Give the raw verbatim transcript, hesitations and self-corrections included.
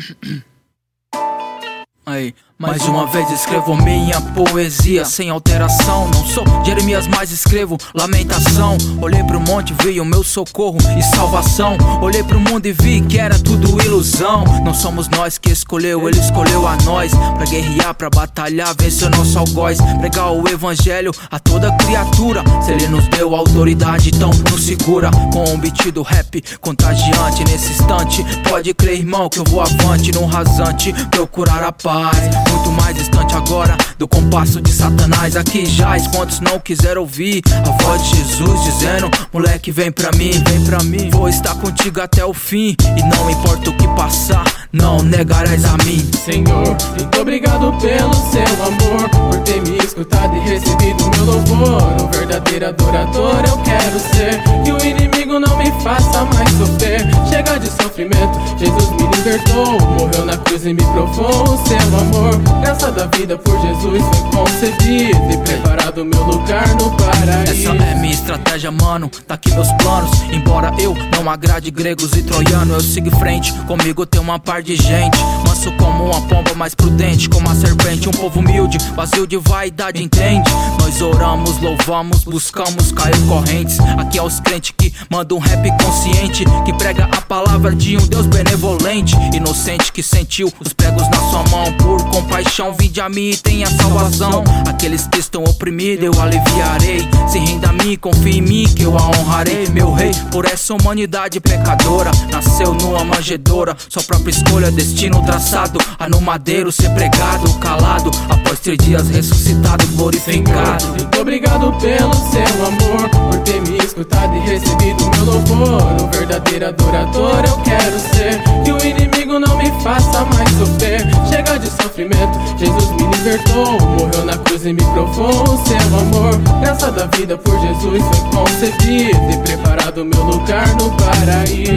Aí, mais uma vez escrevo minha poesia sem alteração. Não sou Jeremias, mas escrevo lamentação. Olhei pro monte, vi o meu socorro e salvação. Olhei pro mundo e vi que era tudo ilusão. Não somos nós que escolheu, ele escolheu a nós. Pra guerrear, pra batalhar, vencer o nosso algoz. Pregar o evangelho a toda criatura. Se ele nos deu autoridade, então nos segura. Com um beat do rap contagiante nesse instante. Pode crer, irmão, que eu vou avante no rasante, procurar a paz. Muito mais distante agora do compasso de Satanás. Aqui jaz, quantos não quiseram ouvir a voz de Jesus dizendo: moleque, vem pra mim, vem pra mim. Vou estar contigo até o fim, e não importa o que passar, não negarás a mim. Senhor, muito obrigado pelo seu amor, por ter me escutado e recebido meu louvor. Um verdadeiro adorador eu quero ser, que o inimigo não me faça mais sofrer. Chega de sofrimento, Jesus me libertou, morreu na cruz e me provou o seu amor. Graça da vida por Jesus foi concedido e preparado meu lugar no paraíso. Essa é minha estratégia, mano, tá aqui meus planos. Embora eu não agrade gregos e troianos, eu sigo em frente, comigo tem uma par de gente. Manso como uma pomba, mais prudente como a serpente. Um povo humilde, vazio de vaidade, entende? Nós oramos, louvamos, buscamos, caiu correntes. Aqui é os crentes que mandam um rap consciente, que prega a palavra de um Deus benevolente. Inocente que sentiu os pregos na sua mão. Por compaixão, vinde a mim e tenha salvação. Aqueles que estão oprimidos eu aliviarei. Se renda a mim, confia em mim que eu a honrarei. Meu rei, por essa humanidade pecadora, nasceu numa manjedoura, sua própria escolha, destino traçado, a no madeiro ser pregado, calado, após três dias ressuscitado, glorificado. Senhor, muito obrigado pelo seu amor, por ter me escutado e recebido meu louvor. Um verdadeiro adorador eu quero ser, que o inimigo não me faça mais sofrer. Chega de sofrimento, Jesus me libertou, morreu na cruz e me provou o seu amor. Graça da vida por Jesus foi concedido e preparado meu lugar no paraíso.